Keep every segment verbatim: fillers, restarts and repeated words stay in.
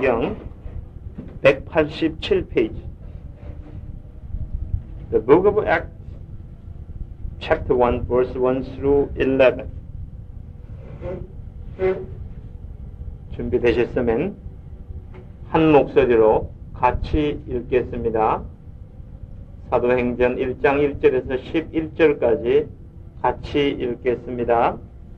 성경 백팔십칠 페이지. The Book of Acts, chapter one, verse one through eleven. 준비되셨으면 한 목소리로 같이 읽겠습니다. 사도행전 일 장 일 절에서 십일 절까지 같이 읽겠습니다.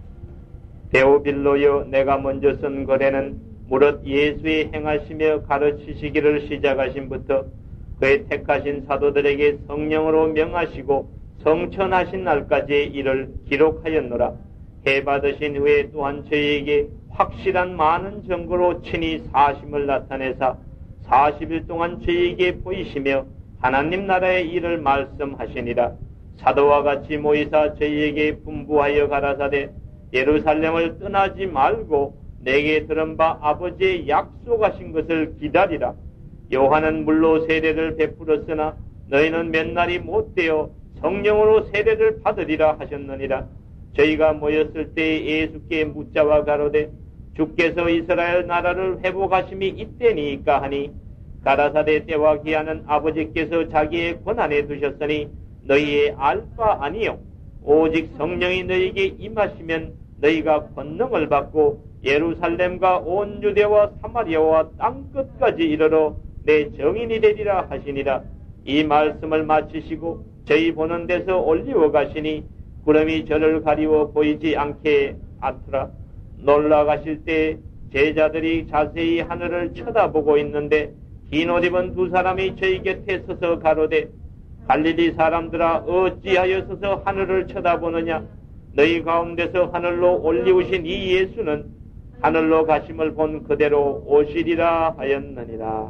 데오빌로여, 내가 먼저 쓴 거래는 무릇 예수의 행하시며 가르치시기를 시작하신부터 그의 택하신 사도들에게 성령으로 명하시고 성천하신 날까지의 일을 기록하였노라. 해받으신 후에 또한 저희에게 확실한 많은 증거로 친히 사심을 나타내사 사십 일 동안 저희에게 보이시며 하나님 나라의 일을 말씀하시니라. 사도와 같이 모이사 저희에게 분부하여 가라사대 예루살렘을 떠나지 말고 내게 들은 바 아버지의 약속하신 것을 기다리라. 요한은 물로 세례를 베풀었으나 너희는 몇 날이 못되어 성령으로 세례를 받으리라 하셨느니라. 저희가 모였을 때 예수께 묻자와 가로되 주께서 이스라엘 나라를 회복하심이 이때니까 하니 가라사대 때와 기한은 아버지께서 자기의 권한에 두셨으니 너희의 알 바 아니요 오직 성령이 너희에게 임하시면 너희가 권능을 받고 예루살렘과 온 유대와 사마리아와 땅끝까지 이르러 내 정인이 되리라 하시니라. 이 말씀을 마치시고 저희 보는 데서 올리워 가시니 구름이 저를 가리워 보이지 않게 하더라. 놀라가실 때 제자들이 자세히 하늘을 쳐다보고 있는데 흰 옷 입은 두 사람이 저희 곁에 서서 가로되 갈릴리 사람들아 어찌하여 서서 하늘을 쳐다보느냐. 너희 가운데서 하늘로 올리우신 이 예수는 하늘로 가심을 본 그대로 오시리라 하였느니라.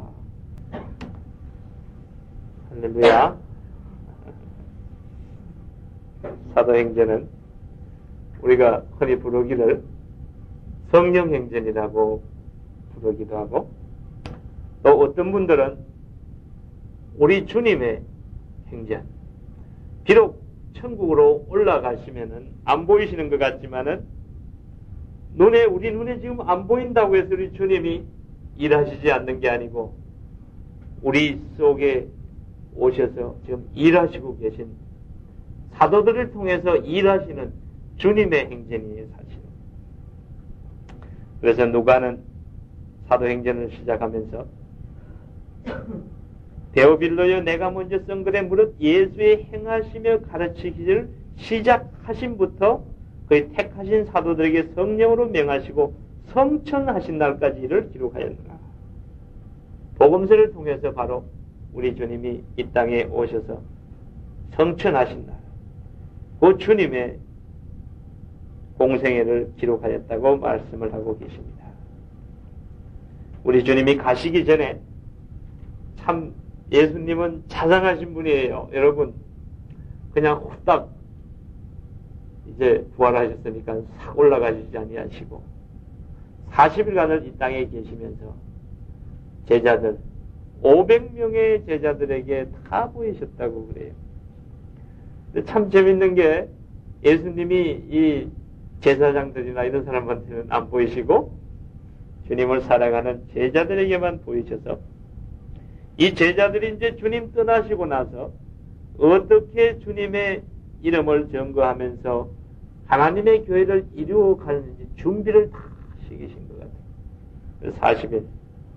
할렐루야. 사도행전은 우리가 흔히 부르기를 성령행전이라고 부르기도 하고 또 어떤 분들은 우리 주님의 행전, 비록 천국으로 올라가시면은 안 보이시는 것 같지만은 눈에 우리 눈에 지금 안 보인다고 해서 우리 주님이 일하시지 않는 게 아니고 우리 속에 오셔서 지금 일하시고 계신 사도들을 통해서 일하시는 주님의 행전이에요, 사실. 그래서 누가는 사도행전을 시작하면서 데오빌로여, 내가 먼저 쓴 글에 무릇 예수의 행하시며 가르치기를 시작하신부터 그의 택하신 사도들에게 성령으로 명하시고 성천하신 날까지 이를 기록하였노라. 복음서를 통해서 바로 우리 주님이 이 땅에 오셔서 성천하신 날, 그 주님의 공생애를 기록하였다고 말씀을 하고 계십니다. 우리 주님이 가시기 전에 참 예수님은 자상하신 분이에요. 여러분, 그냥 후딱 이제 부활하셨으니까 싹 올라가시지 아니하시고 사십 일간을 이 땅에 계시면서 제자들 오백 명의 제자들에게 다 보이셨다고 그래요. 근데 참 재밌는 게 예수님이 이 제사장들이나 이런 사람한테는 안 보이시고 주님을 사랑하는 제자들에게만 보이셔서 이 제자들이 이제 주님 떠나시고 나서 어떻게 주님의 이름을 증거하면서 하나님의 교회를 이루어가는지 준비를 다 시키신 것 같아요. 사십 일.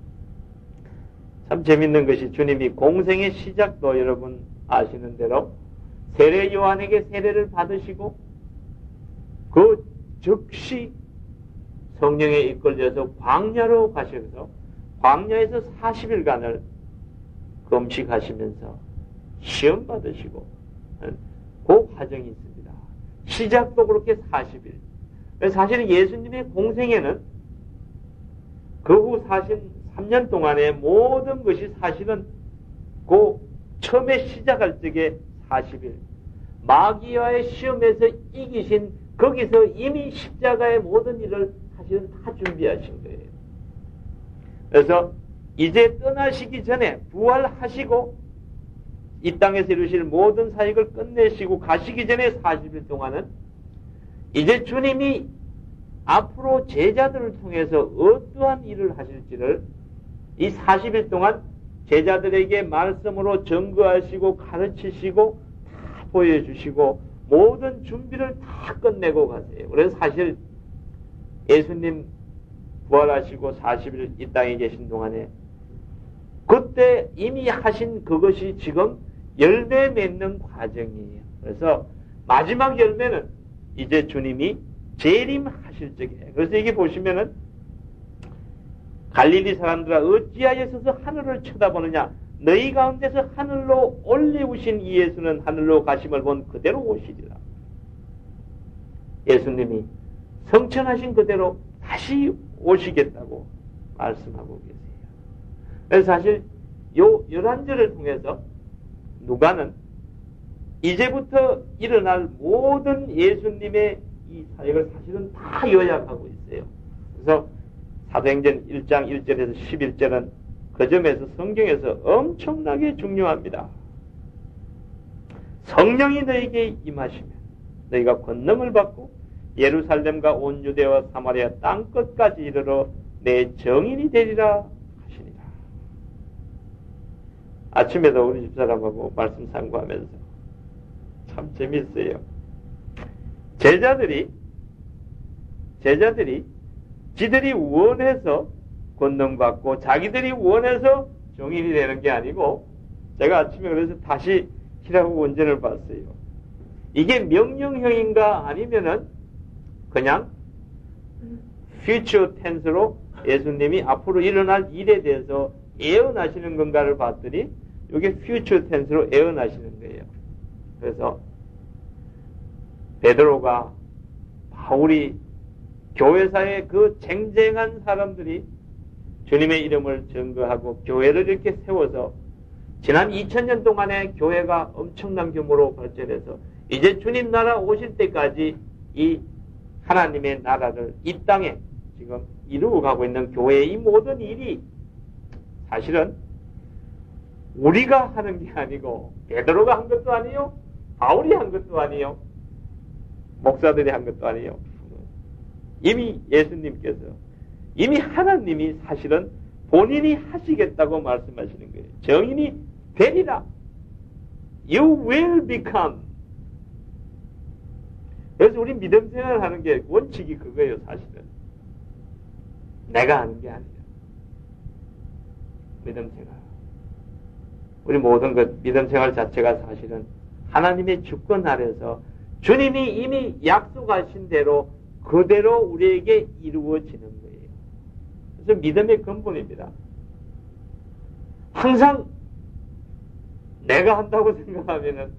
참 재밌는 것이 주님이 공생의 시작도 여러분 아시는 대로 세례 요한에게 세례를 받으시고 그 즉시 성령에 이끌려서 광야로 가셔서 광야에서 사십 일간을 금식하시면서 시험 받으시고 그 과정이 있습니다. 시작도 그렇게 사십 일. 사실은 예수님의 공생에는 그 후 사십삼 년 동안의 모든 것이 사실은 그 처음에 시작할 적에 사십 일. 마귀와의 시험에서 이기신 거기서 이미 십자가의 모든 일을 사실은 다 준비하신 거예요. 그래서 이제 떠나시기 전에 부활하시고 이 땅에서 이루실 모든 사역을 끝내시고 가시기 전에 사십 일 동안은 이제 주님이 앞으로 제자들을 통해서 어떠한 일을 하실지를 이 사십 일 동안 제자들에게 말씀으로 증거하시고 가르치시고 다 보여주시고 모든 준비를 다 끝내고 가세요. 그래서 사실 예수님 부활하시고 사십 일 이 땅에 계신 동안에 그때 이미 하신 그것이 지금 열매 맺는 과정이에요. 그래서 마지막 열매는 이제 주님이 재림하실 적에, 그래서 이게 보시면은 갈릴리 사람들아 어찌하여 서서 하늘을 쳐다보느냐, 너희 가운데서 하늘로 올리우신 이 예수는 하늘로 가심을 본 그대로 오시리라. 예수님이 성천하신 그대로 다시 오시겠다고 말씀하고 계세요. 그래서 사실 요 열한 절을 통해서 누가는 이제부터 일어날 모든 예수님의 이 사역을 사실은 다 요약하고 있어요. 그래서 사도행전 일 장 일 절에서 십일 절은 그 점에서 성경에서 엄청나게 중요합니다. 성령이 너에게 임하시면 너희가 권능을 받고 예루살렘과 온 유대와 사마리아 땅끝까지 이르러 내 증인이 되리라 하시니라. 아침에도 우리 집사람하고 말씀 상고하면서 참 재밌어요. 제자들이 제자들이 지들이 원해서 권능받고 자기들이 원해서 증인이 되는 게 아니고, 제가 아침에 그래서 다시 히라고 원전을 봤어요. 이게 명령형인가 아니면은 그냥 future tense로 예수님이 앞으로 일어날 일에 대해서 예언하시는 건가를 봤더니 이게 future tense로 예언하시는 거예요. 그래서 베드로가 바울이 교회사의 그 쟁쟁한 사람들이 주님의 이름을 증거하고 교회를 이렇게 세워서 지난 이천 년 동안에 교회가 엄청난 규모로 발전해서 이제 주님 나라 오실 때까지 이 하나님의 나라를 이 땅에 지금 이루어가고 있는 교회의 이 모든 일이 사실은 우리가 하는 게 아니고 베드로가 한 것도 아니요, 바울이 한 것도 아니요, 목사들이 한 것도 아니요. 이미 예수님께서, 이미 하나님이 사실은 본인이 하시겠다고 말씀하시는 거예요. 증인이 되리라. You will become. 그래서 우리 믿음 생활을 하는 게 원칙이 그거예요, 사실은. 내가 하는 게 아니에요. 믿음 생활. 우리 모든 것, 믿음 생활 자체가 사실은 하나님의 주권 아래서 주님이 이미 약속하신 대로 그대로 우리에게 이루어지는 거예요. 그래서 믿음의 근본입니다. 항상 내가 한다고 생각하면은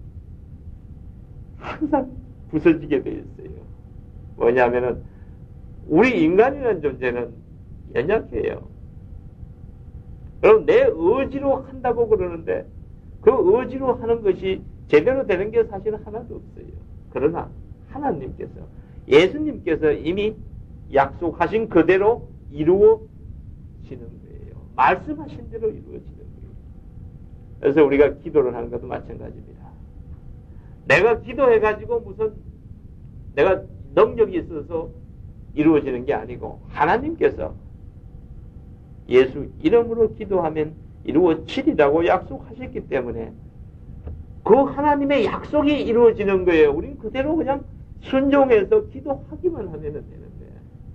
항상 부서지게 되어 있어요. 뭐냐면은 우리 인간이라는 존재는 연약해요. 그럼 내 의지로 한다고 그러는데 그 의지로 하는 것이 제대로 되는 게 사실은 하나도 없어요. 그러나 하나님께서, 예수님께서 이미 약속하신 그대로 이루어지는 거예요. 말씀하신 대로 이루어지는 거예요. 그래서 우리가 기도를 하는 것도 마찬가지입니다. 내가 기도해가지고 무슨 내가 능력이 있어서 이루어지는 게 아니고 하나님께서 예수 이름으로 기도하면 이루어지리라고 약속하셨기 때문에 그 하나님의 약속이 이루어지는 거예요. 우린 그대로 그냥 순종해서 기도하기만 하면 되는 거예요.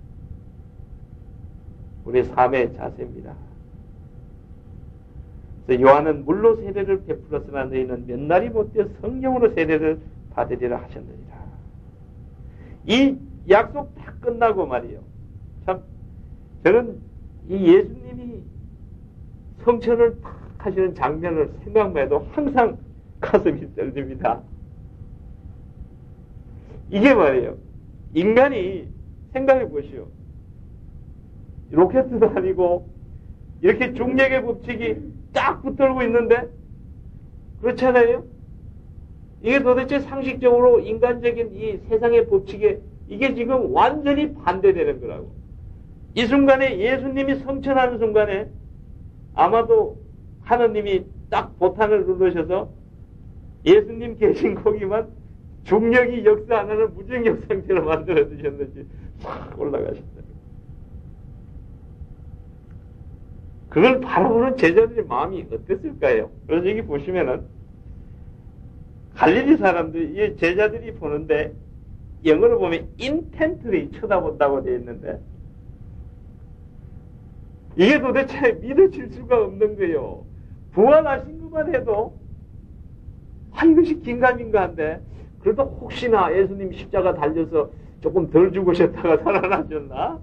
우리 삶의 자세입니다. 그래서 요한은 물로 세례를 베풀었으나 너희는 몇 날이 못되어 성령으로 세례를 받으리라 하셨느니라. 이 약속 다 끝나고 말이에요. 참 저는 이 예수님이 성천을 탁 하시는 장면을 생각만 해도 항상 가슴이 떨립니다. 이게 말이에요. 인간이 생각해 보시오. 로켓도 아니고 이렇게 중력의 법칙이 딱 붙들고 있는데 그렇잖아요. 이게 도대체 상식적으로 인간적인 이 세상의 법칙에 이게 지금 완전히 반대되는 거라고. 이 순간에 예수님이 성천하는 순간에 아마도 하느님이 딱 보탄을 누르셔서 예수님 계신 거기만 중력이 역사 안 하는 무중력 상태로 만들어 주셨는지 싹 올라가신다. 그걸 바라보는 제자들의 마음이 어땠을까요? 그래서 여기 보시면은 갈릴리 사람들이, 이 제자들이 보는데 영어로 보면 intently 쳐다본다고 되어 있는데 이게 도대체 믿어질 수가 없는 거예요. 부활하신 것만 해도 아 이것이 긴가민가한데 그래도 혹시나 예수님 십자가 달려서 조금 덜 죽으셨다가 살아나셨나?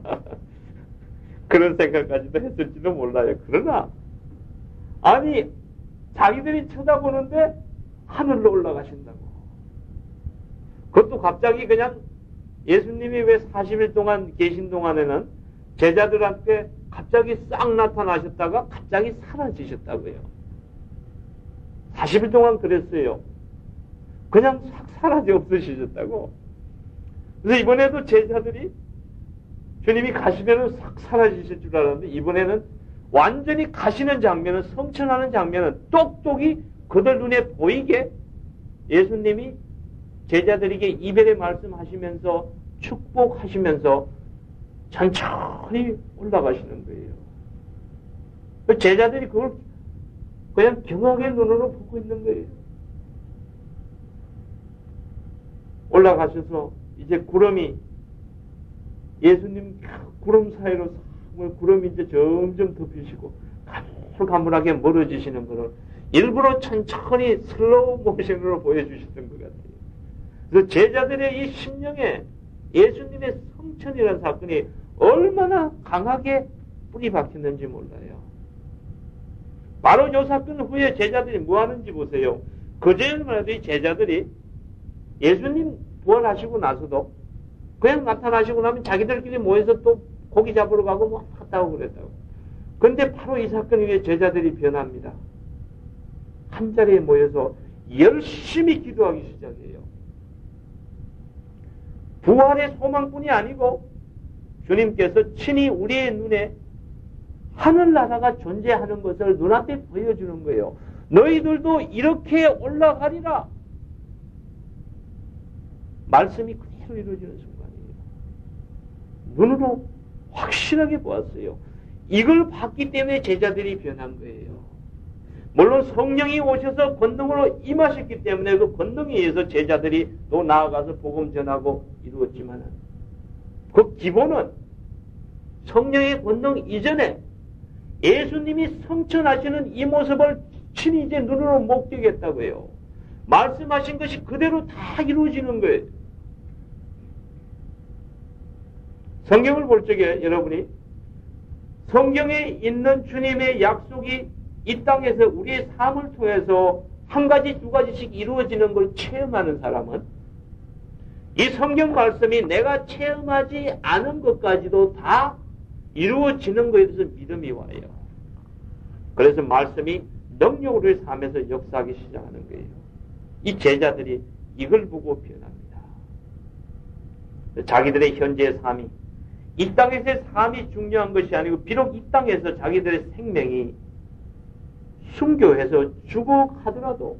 그런 생각까지도 했을지도 몰라요. 그러나 아니 자기들이 쳐다보는데 하늘로 올라가신다고. 그것도 갑자기 그냥 예수님이 왜 사십 일 동안 계신 동안에는 제자들한테 갑자기 싹 나타나셨다가 갑자기 사라지셨다고요. 사십 일 동안 그랬어요. 그냥 싹 사라져 없으시셨다고. 그래서 이번에도 제자들이 주님이 가시면은 싹 사라지실 줄 알았는데 이번에는 완전히 가시는 장면은, 성천하는 장면은 똑똑히 그들 눈에 보이게 예수님이 제자들에게 이별의 말씀하시면서 축복하시면서 천천히 올라가시는 거예요. 제자들이 그걸 그냥 경악의 눈으로 보고 있는 거예요. 올라가셔서 이제 구름이 예수님 구름 사이로 구름이 이제 점점 덮이시고 가물가물하게 멀어지시는 것을 일부러 천천히 슬로우 모션으로 보여주셨던 것 같아요. 그래서 제자들의 이 심령에 예수님의 성천이라는 사건이 얼마나 강하게 뿌리 박혔는지 몰라요. 바로 이 사건 후에 제자들이 뭐 하는지 보세요. 그전에만 해도 이 제자들이 예수님 부활하시고 나서도 그냥 나타나시고 나면 자기들끼리 모여서 또 고기 잡으러 가고 뭐 갔다고 그랬다고. 근데 바로 이 사건 후에 제자들이 변합니다. 한 자리에 모여서 열심히 기도하기 시작해요. 부활의 소망뿐이 아니고 주님께서 친히 우리의 눈에 하늘나라가 존재하는 것을 눈앞에 보여주는 거예요. 너희들도 이렇게 올라가리라. 말씀이 그대로 이루어지는 순간이에요. 눈으로 확실하게 보았어요. 이걸 봤기 때문에 제자들이 변한 거예요. 물론 성령이 오셔서 권능으로 임하셨기 때문에 그 권능에 의해서 제자들이 또 나아가서 복음 전하고 이루었지만 그 기본은 성령의 권능 이전에 예수님이 성천하시는 이 모습을 친히 이제 눈으로 목격했다고 해요. 말씀하신 것이 그대로 다 이루어지는 거예요. 성경을 볼 적에 여러분이 성경에 있는 주님의 약속이 이 땅에서 우리의 삶을 통해서 한 가지 두 가지씩 이루어지는 걸 체험하는 사람은 이 성경 말씀이 내가 체험하지 않은 것까지도 다 이루어지는 것에 대해서 믿음이 와요. 그래서 말씀이 능력으로 우리 삶에서 역사하기 시작하는 거예요. 이 제자들이 이걸 보고 변합니다. 자기들의 현재의 삶이 이 땅에서의 삶이 중요한 것이 아니고 비록 이 땅에서 자기들의 생명이 순교해서 죽어가더라도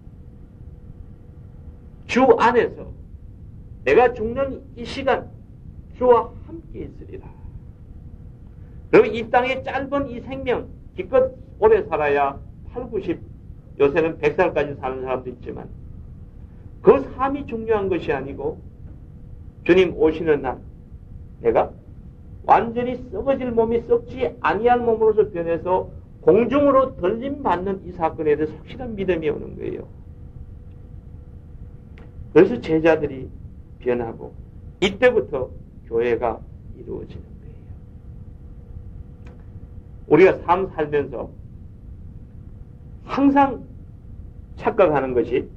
주 안에서 내가 죽는 이 시간 주와 함께 있으리라. 그리고 이 땅의 짧은 이 생명 기껏 오래 살아야 팔, 구십, 요새는 백 살까지 사는 사람도 있지만 그 삶이 중요한 것이 아니고 주님 오시는 날 내가 완전히 썩어질 몸이 썩지 아니할 몸으로서 변해서 공중으로 덜림받는 이 사건에 대해서 확실한 믿음이 오는 거예요. 그래서 제자들이 변하고 이때부터 교회가 이루어지는 거예요. 우리가 삶 살면서 항상 착각하는 것이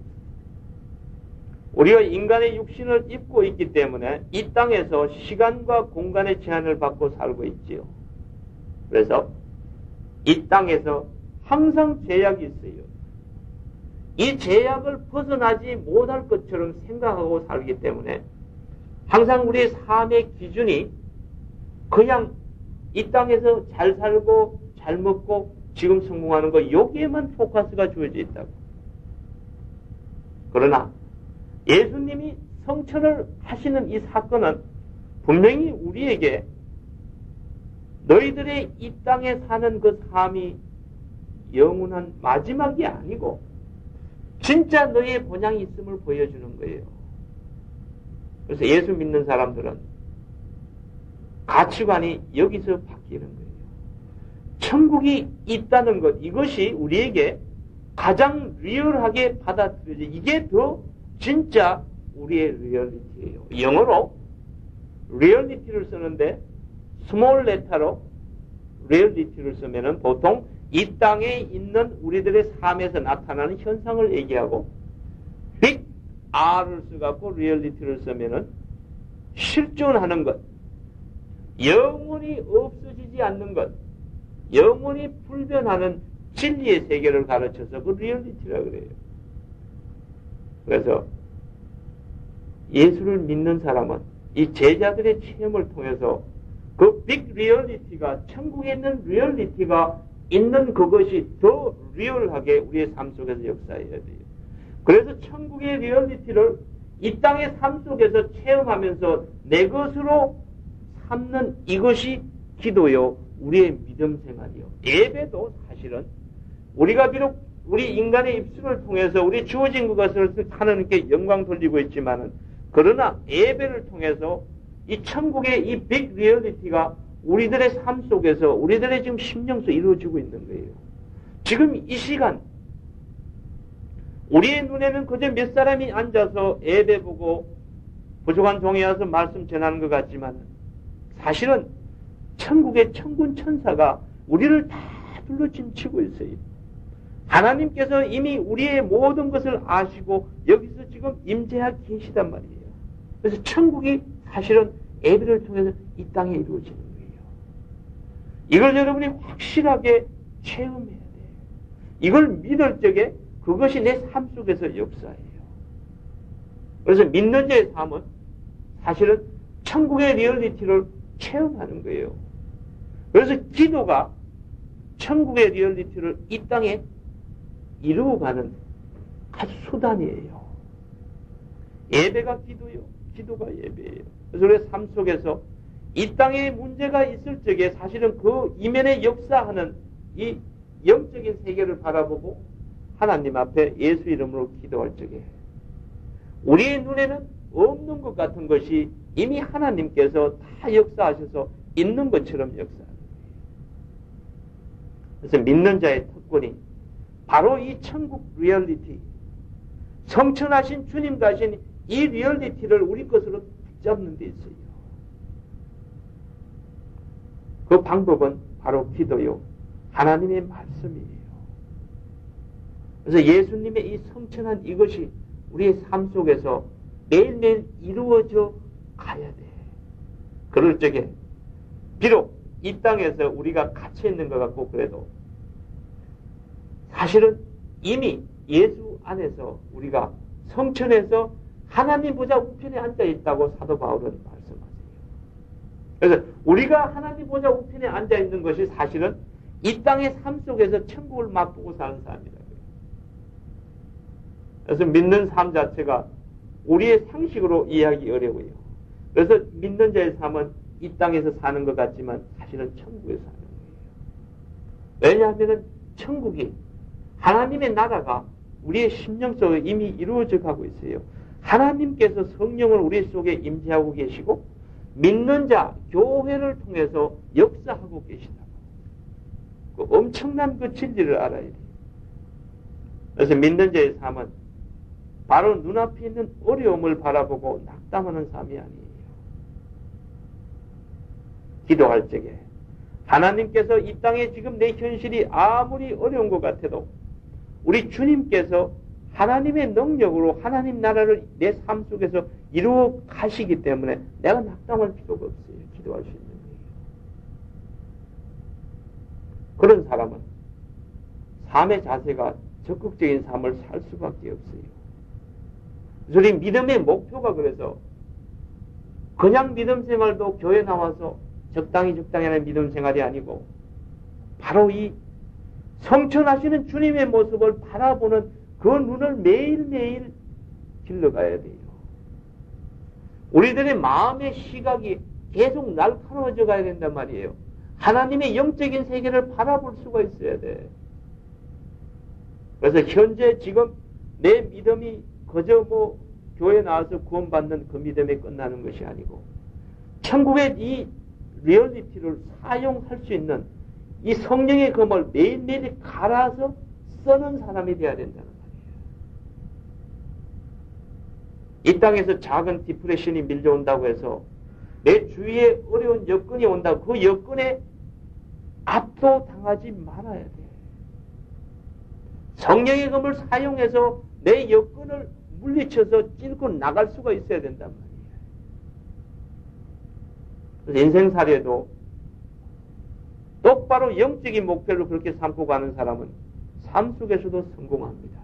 우리가 인간의 육신을 입고 있기 때문에 이 땅에서 시간과 공간의 제한을 받고 살고 있지요. 그래서 이 땅에서 항상 제약이 있어요. 이 제약을 벗어나지 못할 것처럼 생각하고 살기 때문에 항상 우리의 삶의 기준이 그냥 이 땅에서 잘 살고 잘 먹고 지금 성공하는 거 여기에만 포커스가 주어져 있다고. 그러나 예수님이 성천을 하시는 이 사건은 분명히 우리에게 너희들의 이 땅에 사는 그 삶이 영원한 마지막이 아니고 진짜 너희의 본향이 있음을 보여주는 거예요. 그래서 예수 믿는 사람들은 가치관이 여기서 바뀌는 거예요. 천국이 있다는 것, 이것이 우리에게 가장 리얼하게 받아들여져. 이게 더 진짜 우리의 리얼리티예요. 영어로 리얼리티를 쓰는데 스몰 레터로 리얼리티를 쓰면은 보통 이 땅에 있는 우리들의 삶에서 나타나는 현상을 얘기하고 빅 R을 써갖고 리얼리티를 쓰면은 실존하는 것, 영원히 없어지지 않는 것, 영원히 불변하는 진리의 세계를 가르쳐서 그 리얼리티라 그래요. 그래서 예수를 믿는 사람은 이 제자들의 체험을 통해서 그 빅 리얼리티가, 천국에 있는 리얼리티가 있는 그것이 더 리얼하게 우리의 삶 속에서 역사해야 돼요. 그래서 천국의 리얼리티를 이 땅의 삶 속에서 체험하면서 내 것으로 삼는 이것이 기도요, 우리의 믿음 생활이요. 예배도 사실은 우리가 비록 우리 인간의 입술을 통해서 우리 주어진 그것을 하나님께 영광 돌리고 있지만은, 그러나 예배를 통해서 이 천국의 이 빅 리얼리티가 우리들의 삶 속에서, 우리들의 지금 심령 속에 이루어지고 있는 거예요. 지금 이 시간 우리의 눈에는 그저 몇 사람이 앉아서 예배 보고 부족한 종이 와서 말씀 전하는 것 같지만, 사실은 천국의 천군 천사가 우리를 다 둘러짐치고 있어요. 하나님께서 이미 우리의 모든 것을 아시고 여기서 지금 임재하고 계시단 말이에요. 그래서 천국이 사실은 예배를 통해서 이 땅에 이루어지는 거예요. 이걸 여러분이 확실하게 체험해야 돼요. 이걸 믿을 적에 그것이 내 삶 속에서 역사예요. 그래서 믿는 자의 삶은 사실은 천국의 리얼리티를 체험하는 거예요. 그래서 기도가 천국의 리얼리티를 이 땅에 이루어가는 아주 수단이에요. 예배가 기도요, 기도가 예배예요. 그래서 우리의 삶 속에서 이 땅에 문제가 있을 적에 사실은 그 이면에 역사하는 이 영적인 세계를 바라보고 하나님 앞에 예수 이름으로 기도할 적에 우리의 눈에는 없는 것 같은 것이 이미 하나님께서 다 역사하셔서 있는 것처럼 역사하는 거예요. 그래서 믿는 자의 특권이 바로 이 천국 리얼리티, 성천하신 주님 가신 이 리얼리티를 우리 것으로 붙잡는 데 있어요. 그 방법은 바로 기도요, 하나님의 말씀이에요. 그래서 예수님의 이 성천한 이것이 우리의 삶 속에서 매일매일 이루어져 가야 돼. 그럴 적에 비록 이 땅에서 우리가 갇혀 있는 것 같고 그래도 사실은 이미 예수 안에서 우리가 성천에서 하나님 보좌 우편에 앉아 있다고 사도 바울은 말씀하세요. 그래서 우리가 하나님 보좌 우편에 앉아 있는 것이 사실은 이 땅의 삶 속에서 천국을 맛보고 사는 사람이다. 그래서 믿는 삶 자체가 우리의 상식으로 이해하기 어려워요. 그래서 믿는 자의 삶은 이 땅에서 사는 것 같지만 사실은 천국에서 사는 거예요. 왜냐하면 천국이, 하나님의 나라가 우리의 심령 속에 이미 이루어져 가고 있어요. 하나님께서 성령을 우리 속에 임재하고 계시고 믿는 자, 교회를 통해서 역사하고 계시다. 그 엄청난 그 진리를 알아야 돼요. 그래서 믿는 자의 삶은 바로 눈앞에 있는 어려움을 바라보고 낙담하는 삶이 아니에요. 기도할 적에 하나님께서 이 땅에 지금 내 현실이 아무리 어려운 것 같아도 우리 주님께서 하나님의 능력으로 하나님 나라를 내 삶 속에서 이루어 가시기 때문에 내가 낙담할 필요가 없어요. 기도할 수 있는 거예요. 그런 사람은 삶의 자세가 적극적인 삶을 살 수밖에 없어요. 우리 믿음의 목표가 그래서 그냥 믿음 생활도 교회 나와서 적당히 적당히 하는 믿음 생활이 아니고 바로 이 성천하시는 주님의 모습을 바라보는 그 눈을 매일매일 길러가야 돼요. 우리들의 마음의 시각이 계속 날카로워져 가야 된단 말이에요. 하나님의 영적인 세계를 바라볼 수가 있어야 돼. 그래서 현재 지금 내 믿음이 그저 뭐 교회 나와서 구원받는 그 믿음에 끝나는 것이 아니고 천국의 이 리얼리티를 사용할 수 있는 이 성령의 검을 매일매일 갈아서 쓰는 사람이 되어야 된다는 말이에요. 이 땅에서 작은 디프레션이 밀려온다고 해서 내 주위에 어려운 여건이 온다고 그 여건에 압도당하지 말아야 돼. 성령의 검을 사용해서 내 여건을 물리쳐서 찔고 나갈 수가 있어야 된단 말이에요. 그래서 인생살이에도 똑바로 영적인 목표를 그렇게 삼고 가는 사람은 삶 속에서도 성공합니다.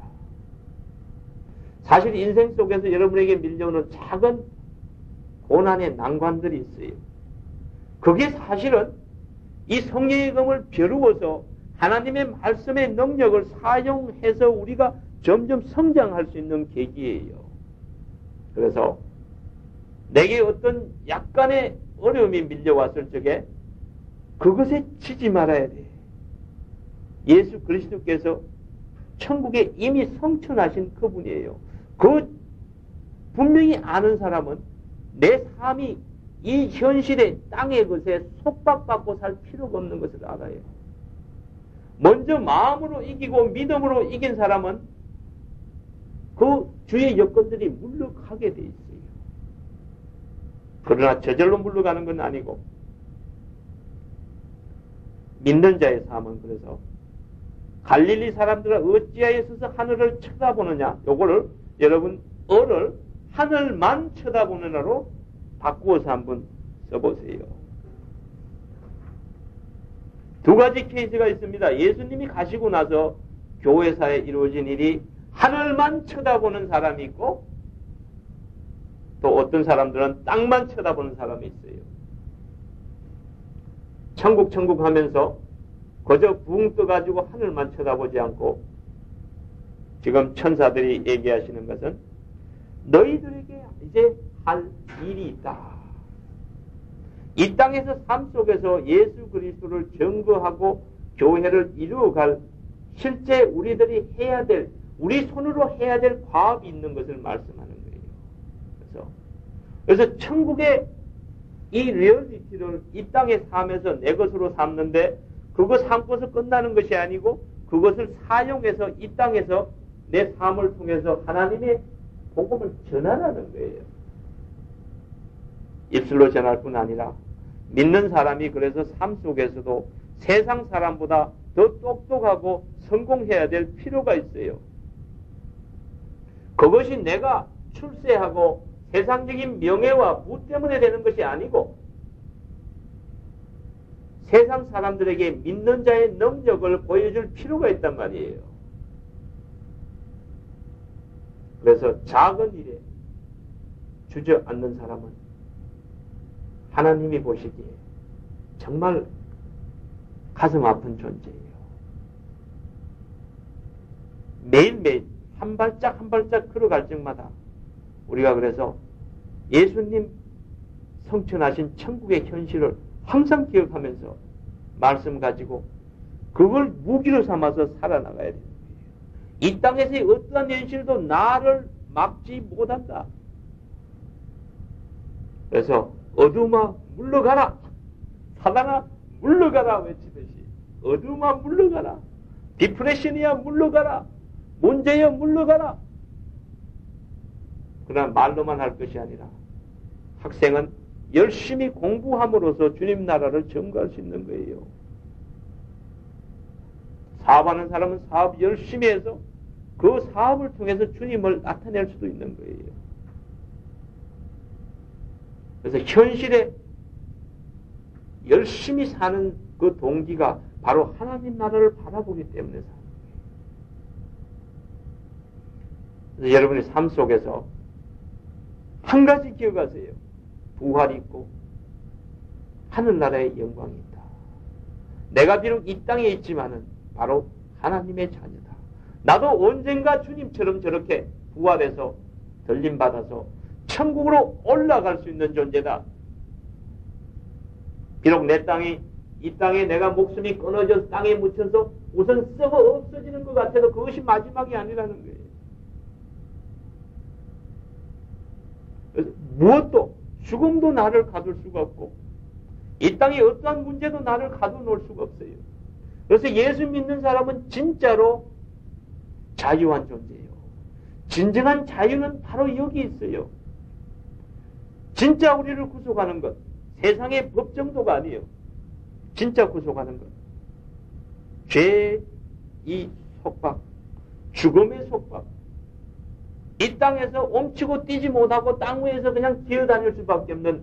사실 인생 속에서 여러분에게 밀려오는 작은 고난의 난관들이 있어요. 그게 사실은 이 성령의 검을 벼루어서 하나님의 말씀의 능력을 사용해서 우리가 점점 성장할 수 있는 계기예요. 그래서 내게 어떤 약간의 어려움이 밀려왔을 적에 그것에 치지 말아야 돼. 예수 그리스도께서 천국에 이미 성천하신 그분이에요. 그 분명히 아는 사람은 내 삶이 이 현실의 땅의 것에 속박받고 살 필요가 없는 것을 알아요. 먼저 마음으로 이기고 믿음으로 이긴 사람은 그 주의 여건들이 물러가게 돼 있어요. 그러나 저절로 물러가는 건 아니고 믿는 자의 삶은 그래서 갈릴리 사람들은 어찌하여 서서 하늘을 쳐다보느냐, 요거를 여러분 어를 하늘만 쳐다보느냐로 바꾸어서 한번 써보세요. 두 가지 케이스가 있습니다. 예수님이 가시고 나서 교회사에 이루어진 일이 하늘만 쳐다보는 사람이 있고 또 어떤 사람들은 땅만 쳐다보는 사람이 있어요. 천국 천국 하면서 그저 붕 떠가지고 하늘만 쳐다보지 않고 지금 천사들이 얘기하시는 것은 너희들에게 이제 할 일이 있다. 이 땅에서 삶 속에서 예수 그리스도를 증거하고 교회를 이루어갈 실제 우리들이 해야 될, 우리 손으로 해야 될 과업이 있는 것을 말씀하는 거예요. 그래서, 그래서 천국의 이 리얼리티를 이 땅의 삶에서 내 것으로 삼는데 그거 삼고서 끝나는 것이 아니고 그것을 사용해서 이 땅에서 내 삶을 통해서 하나님의 복음을 전하라는 거예요. 입술로 전할 뿐 아니라 믿는 사람이 그래서 삶 속에서도 세상 사람보다 더 똑똑하고 성공해야 될 필요가 있어요. 그것이 내가 출세하고 세상적인 명예와 부 때문에 되는 것이 아니고 세상 사람들에게 믿는 자의 능력을 보여줄 필요가 있단 말이에요. 그래서 작은 일에 주저앉는 사람은 하나님이 보시기에 정말 가슴 아픈 존재예요. 매일매일 한 발짝 한 발짝 걸어갈 적마다 우리가 그래서 예수님 성천하신 천국의 현실을 항상 기억하면서 말씀 가지고 그걸 무기로 삼아서 살아나가야 됩니다. 이 땅에서의 어떠한 현실도 나를 막지 못한다. 그래서 어둠아 물러가라, 사단아 물러가라 외치듯이 어둠아 물러가라, 디프레션이야 물러가라, 문제야 물러가라. 그러나 말로만 할 것이 아니라 학생은 열심히 공부함으로써 주님 나라를 증거할 수 있는 거예요. 사업하는 사람은 사업 열심히 해서 그 사업을 통해서 주님을 나타낼 수도 있는 거예요. 그래서 현실에 열심히 사는 그 동기가 바로 하나님 나라를 바라보기 때문에 사는 거예요. 그래서 여러분의 삶 속에서 한 가지 기억하세요. 부활이 있고 하늘나라의 영광이 있다. 내가 비록 이 땅에 있지만은 바로 하나님의 자녀다. 나도 언젠가 주님처럼 저렇게 부활해서 들림받아서 천국으로 올라갈 수 있는 존재다. 비록 내 땅이 이 땅에 내가 목숨이 끊어져서 땅에 묻혀서 우선 썩어 없어지는 것 같아도 그것이 마지막이 아니라는 거예요. 그래서 무엇도, 죽음도 나를 가둘 수가 없고 이 땅에 어떠한 문제도 나를 가둬놓을 수가 없어요. 그래서 예수 믿는 사람은 진짜로 자유한 존재예요. 진정한 자유는 바로 여기 있어요. 진짜 우리를 구속하는 것, 세상의 법 정도가 아니에요. 진짜 구속하는 것. 죄의 이 속박, 죽음의 속박, 이 땅에서 옮치고 뛰지 못하고 땅 위에서 그냥 기어다닐 수밖에 없는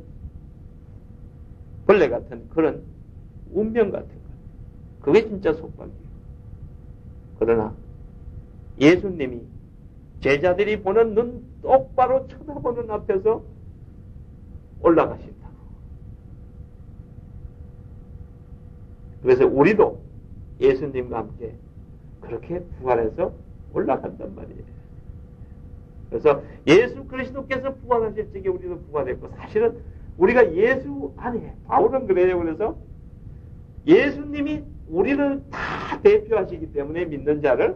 벌레 같은 그런 운명 같은 것. 그게 진짜 속박이에요. 그러나 예수님이 제자들이 보는 눈 똑바로 쳐다보는 앞에서 올라가신다. 그래서 우리도 예수님과 함께 그렇게 부활해서 올라간단 말이에요. 그래서 예수 그리스도께서 부활하실 적에 우리도 부활했고, 사실은 우리가 예수 안에, 바울은 그래요. 그래서 예수님이 우리를 다 대표하시기 때문에 믿는 자를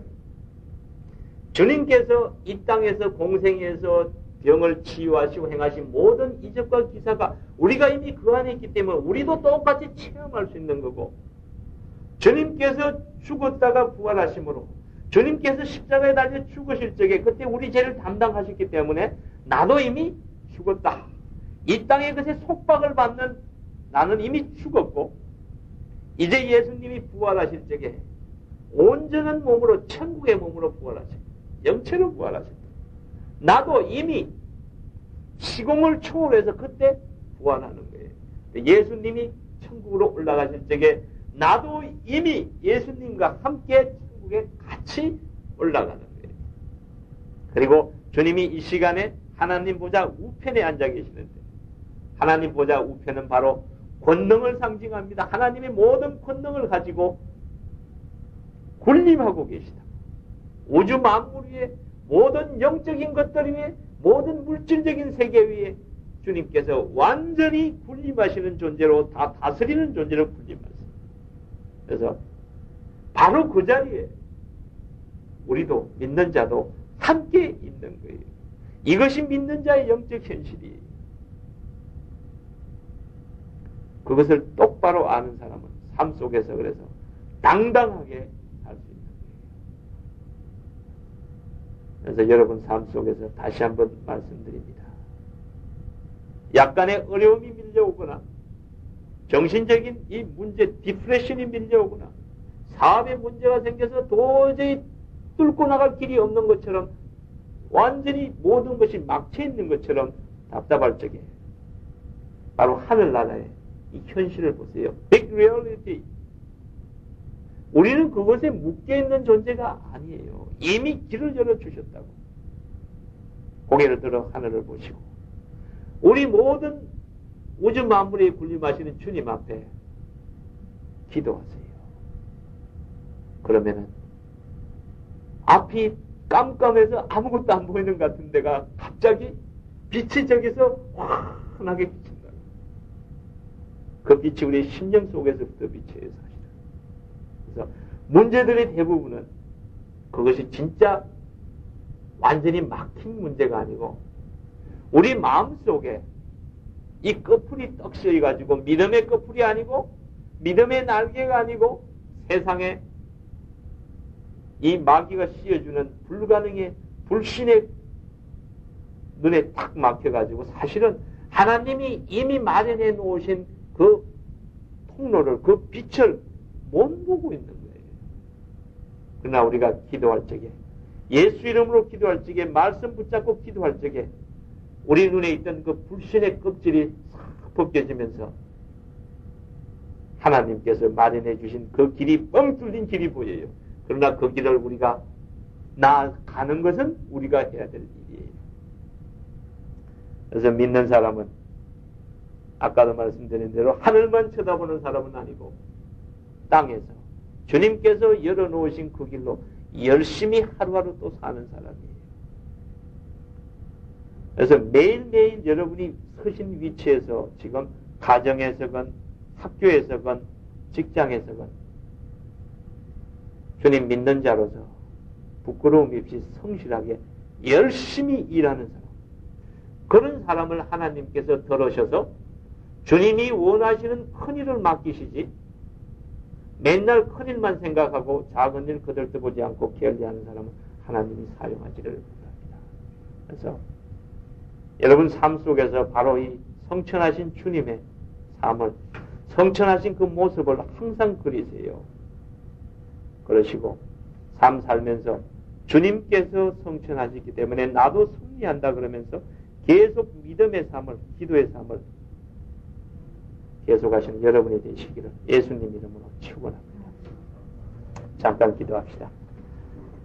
주님께서 이 땅에서 공생에서 병을 치유하시고 행하신 모든 이적과 기사가 우리가 이미 그 안에 있기 때문에 우리도 똑같이 체험할 수 있는 거고, 주님께서 죽었다가 부활하심으로 주님께서 십자가에 달려 죽으실 적에 그때 우리 죄를 담당하셨기 때문에 나도 이미 죽었다. 이 땅에 그새 속박을 받는 나는 이미 죽었고 이제 예수님이 부활하실 적에 온전한 몸으로 천국의 몸으로 부활하셨다. 영체로 부활하셨다. 나도 이미 시공을 초월해서 그때 부활하는 거예요. 예수님이 천국으로 올라가실 적에 나도 이미 예수님과 함께 천국에 같이 올라가는 거예요. 그리고 주님이 이 시간에 하나님 보좌 우편에 앉아 계시는데, 하나님 보좌 우편은 바로 권능을 상징합니다. 하나님의 모든 권능을 가지고 군림하고 계시다. 우주 만물 위에 모든 영적인 것들 위에 모든 물질적인 세계 위에 주님께서 완전히 군림하시는 존재로 다 다스리는 존재로 군림하세요. 그래서 바로 그 자리에 우리도 믿는 자도 함께 있는 거예요. 이것이 믿는 자의 영적 현실이에요. 그것을 똑바로 아는 사람은 삶 속에서 그래서 당당하게 할 수 있는 거예요. 그래서 여러분 삶 속에서 다시 한번 말씀드립니다. 약간의 어려움이 밀려오거나 정신적인 이 문제, 디프레션이 밀려오거나 사업에 문제가 생겨서 도저히 뚫고 나갈 길이 없는 것처럼 완전히 모든 것이 막혀 있는 것처럼 답답할 적에 바로 하늘나라의 이 현실을 보세요. Big reality. 우리는 그것에 묶여있는 존재가 아니에요. 이미 길을 열어주셨다고. 고개를 들어 하늘을 보시고 우리 모든 우주 만물에 군림하시는 주님 앞에 기도하세요. 그러면은 앞이 깜깜해서 아무것도 안 보이는 것 같은 데가 갑자기 빛이 저기서 환하게 비친다. 그 빛이 우리 심령 속에서부터 비쳐요, 사실은. 그래서 문제들의 대부분은 그것이 진짜 완전히 막힌 문제가 아니고 우리 마음 속에 이 꺼풀이 떡시어 가지고 믿음의 꺼풀이 아니고 믿음의 날개가 아니고 세상에 이 마귀가 씌워주는 불가능의 불신의 눈에 딱 막혀가지고 사실은 하나님이 이미 마련해 놓으신 그 통로를, 그 빛을 못 보고 있는 거예요. 그러나 우리가 기도할 적에, 예수 이름으로 기도할 적에, 말씀 붙잡고 기도할 적에 우리 눈에 있던 그 불신의 껍질이 싹 벗겨지면서 하나님께서 마련해 주신 그 길이 뻥 뚫린 길이 보여요. 그러나 그 길을 우리가 나아가는 것은 우리가 해야 될 일이에요. 그래서 믿는 사람은 아까도 말씀드린 대로 하늘만 쳐다보는 사람은 아니고 땅에서 주님께서 열어놓으신 그 길로 열심히 하루하루 또 사는 사람이에요. 그래서 매일매일 여러분이 서신 위치에서 지금 가정에서건 학교에서건 직장에서건 주님 믿는 자로서 부끄러움 없이 성실하게 열심히 일하는 사람, 그런 사람을 하나님께서 들으셔서 주님이 원하시는 큰 일을 맡기시지, 맨날 큰 일만 생각하고 작은 일 거들떠보지 않고 게을리하는 사람은 하나님이 사용하지를 못합니다. 그래서 여러분 삶 속에서 바로 이 성천하신 주님의 삶을, 성천하신 그 모습을 항상 그리세요. 그러시고 삶 살면서 주님께서 성천하시기 때문에 나도 승리한다 그러면서 계속 믿음의 삶을, 기도의 삶을 계속하시는 여러분이 되시기를 예수님 이름으로 축원합니다. 잠깐 기도합시다.